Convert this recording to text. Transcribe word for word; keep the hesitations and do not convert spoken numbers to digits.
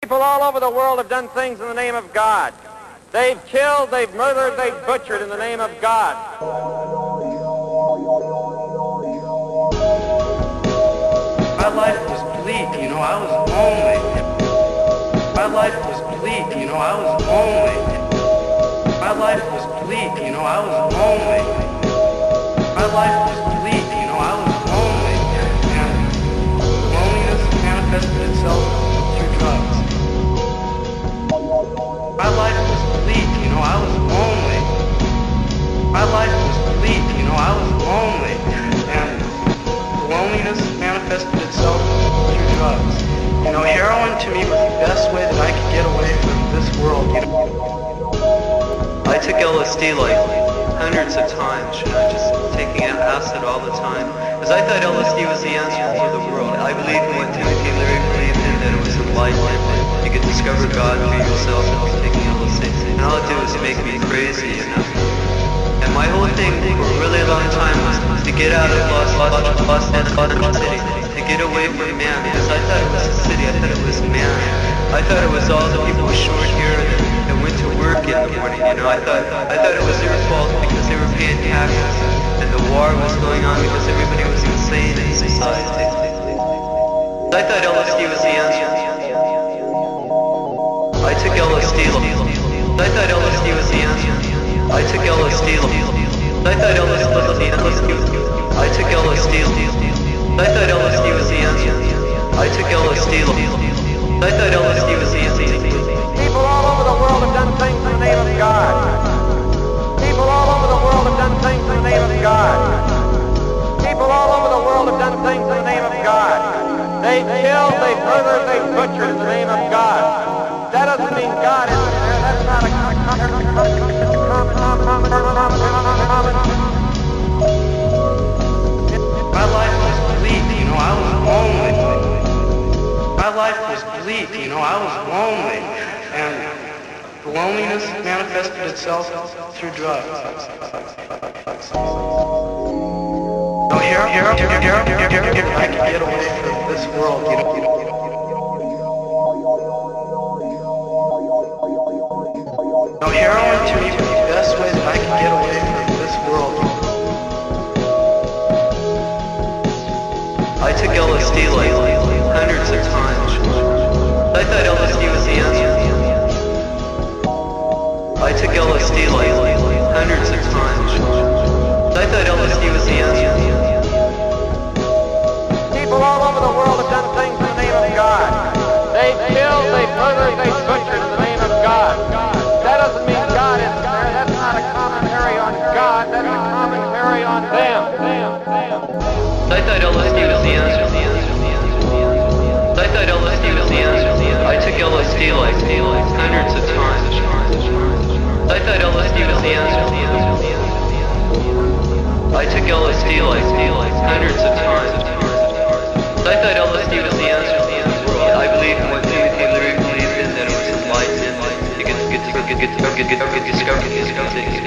People all over the world have done things in the name of God. They've killed, they've murdered, they've butchered in the name of God. My life was bleak, you know, I was lonely. My life was bleak, you know, I was lonely. My life was bleak, you know, I was lonely. My life was bleak, you know, I was lonely. And loneliness manifested itself through drugs. My life was bleak, you know, I was lonely. My life was bleak, you know, I was lonely. And loneliness manifested itself through drugs. You know, heroin to me was the best way that I could get away from this world, you know. I took L S D like hundreds of times, you know, just taking acid all the time. Because I thought L S D was the answer for the world. I believed in what Timothy Leary believed in, that it was enlightenment. You could discover God for yourself if you're taking L S D. And all it did was make me crazy, you know. And my whole thing for a really long time was to get out of Los Angeles City, to get away from man, because I thought it was a city, I thought it was man. I thought it was all the people with short hair that, that went to work in the morning, you know. I thought I thought it was their fault because they were paying taxes and the war was going on because everybody was insane in society. I thought L S D was the answer. I took L S D. I thought L S D was the answer. I took L S D. I thought L S D was the answer. I took L S D. I thought L S D was the answer. I took L S D. I thought L S D was the answer. People all over the world have done things in the name of God. People all over the world have done things in the name of God. People all over the world have done things in the name of God. They've killed, they've murdered, they've butchered in the name of God. That doesn't mean God isn't there. That's not a My life was bleak, you know, I was lonely. My life was bleak, you know, I was lonely. And the loneliness manifested itself through drugs. No, here, here, here, here, here, here, here, I can get away from this world, you know. You know. No, heroin to me was the best way that I could get away from this world. I took L S D like hundreds of times. I thought L S D was the answer. I took L S D like hundreds of times. I thought L S D was the answer. People all over the world have done things in the name of God. They've killed, they've murdered, they've butchered in the name of God. That doesn't mean God isn't there. That's not a commentary on God. That's a commentary on them. them, them. I thought L S D was the answer. I thought L S D was the answer. I took L S D like hundreds of times. I thought L S D was the answer. I took L S D like hundreds of times. I thought L S D was the answer. I believed in what Timothy Leary believed in, that it was enlightenment. You could get, get, get, get, get, get, get, discover, discover,